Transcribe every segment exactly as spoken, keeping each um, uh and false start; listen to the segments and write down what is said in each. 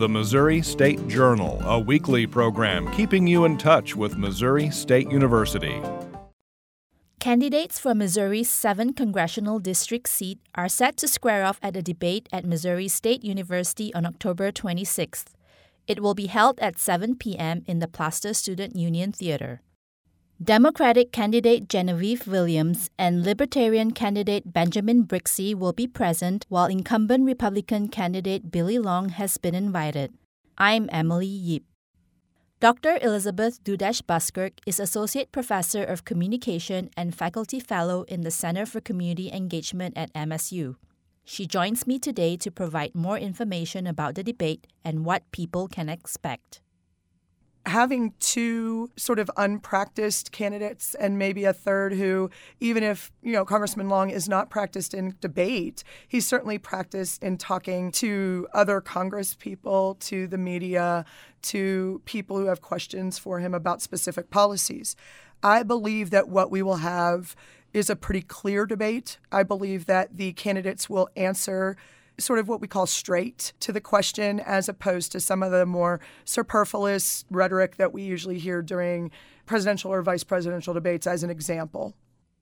the Missouri State Journal, a weekly program keeping you in touch with Missouri State University. Candidates for Missouri's seventh congressional district seat are set to square off at a debate at Missouri State University on October twenty-sixth. It will be held at seven p.m. in the Plaster Student Union Theater. Democratic candidate Genevieve Williams and Libertarian candidate Benjamin Brixey will be present, while incumbent Republican candidate Billy Long has been invited. I'm Emily Yip. Doctor Elizabeth Dudash-Buskirk is Associate Professor of Communication and Faculty Fellow in the Center for Community Engagement at M S U. She joins me today to provide more information about the debate and what people can expect. Having two sort of unpracticed candidates and maybe a third who, even if, you know, Congressman Long is not practiced in debate, he's certainly practiced in talking to other Congress people, to the media, to people who have questions for him about specific policies. I believe that what we will have is a pretty clear debate. I believe that the candidates will answer sort of what we call straight to the question, as opposed to some of the more superfluous rhetoric that we usually hear during presidential or vice presidential debates, as an example.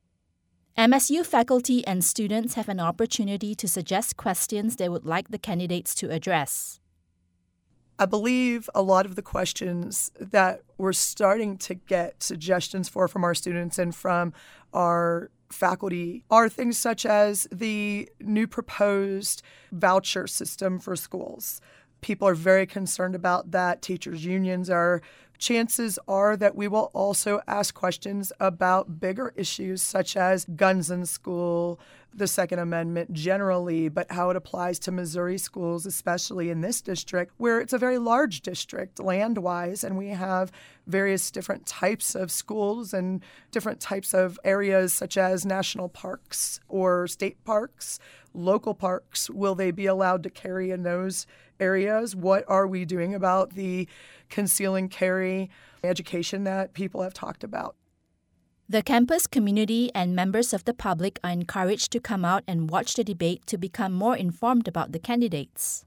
M S U faculty and students have an opportunity to suggest questions they would like the candidates to address. I believe a lot of the questions that we're starting to get suggestions for from our students and from our faculty are things such as the new proposed voucher system for schools. People are very concerned about that. Teachers' unions are. Chances are that we will also ask questions about bigger issues such as guns in school, the Second Amendment generally, but how it applies to Missouri schools, especially in this district, where it's a very large district land-wise, and we have various different types of schools and different types of areas such as national parks or state parks, local parks. Will they be allowed to carry in those areas? What are we doing about the conceal and carry education that people have talked about? The campus community and members of the public are encouraged to come out and watch the debate to become more informed about the candidates.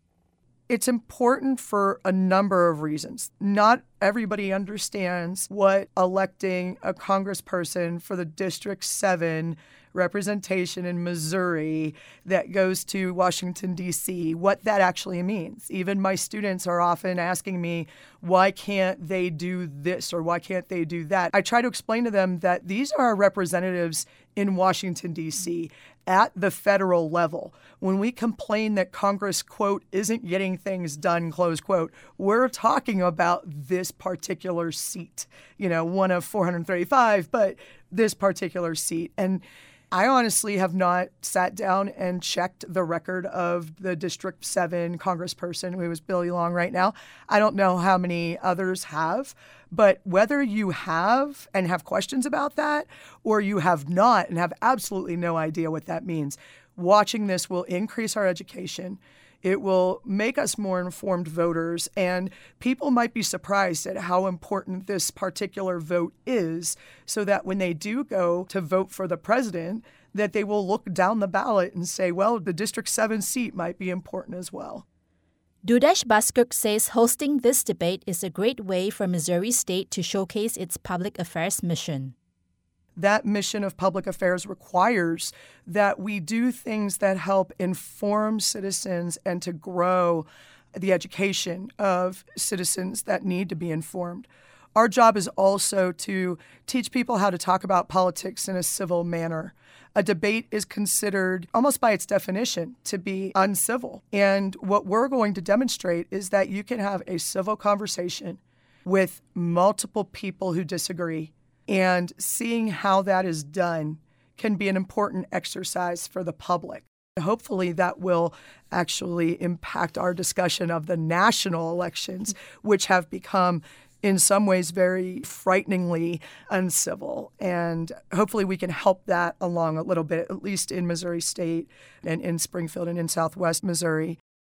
It's important for a number of reasons. Not everybody understands what electing a congressperson for the District seven representation in Missouri that goes to Washington, D C, what that actually means. Even my students are often asking me, why can't they do this or why can't they do that? I try to explain to them that these are our representatives in Washington, D C, at the federal level. When we complain that Congress, quote, isn't getting things done, close quote, we're talking about this particular seat, you know, one of four hundred thirty-five, but this particular seat. And I honestly have not sat down and checked the record of the District seven congressperson, who is Billy Long right now. I don't know how many others have, but whether you have and have questions about that, or you have not and have absolutely no idea what that means, watching this will increase our education. It will make us more informed voters, and people might be surprised at how important this particular vote is, so that when they do go to vote for the president, that they will look down the ballot and say, well, the District seven seat might be important as well. Dudash-Buskirk says hosting this debate is a great way for Missouri State to showcase its public affairs mission. That mission of public affairs requires that we do things that help inform citizens and to grow the education of citizens that need to be informed. Our job is also to teach people how to talk about politics in a civil manner. A debate is considered, almost by its definition, to be uncivil. And what we're going to demonstrate is that you can have a civil conversation with multiple people who disagree. And seeing how that is done can be an important exercise for the public. Hopefully that will actually impact our discussion of the national elections, which have become in some ways very frighteningly uncivil. And hopefully we can help that along a little bit, at least in Missouri State and in Springfield and in Southwest Missouri.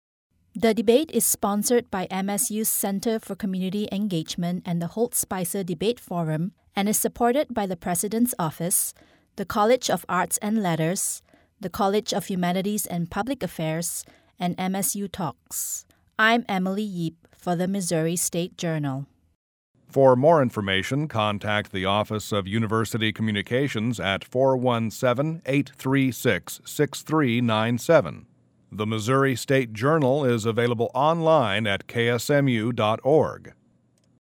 The debate is sponsored by M S U's Center for Community Engagement and the Holt Spicer Debate Forum, and is supported by the President's Office, the College of Arts and Letters, the College of Humanities and Public Affairs, and M S U Talks. I'm Emily Yip for the Missouri State Journal. For more information, contact the Office of University Communications at four one seven, eight three six, six three nine seven. The Missouri State Journal is available online at k s m u dot org.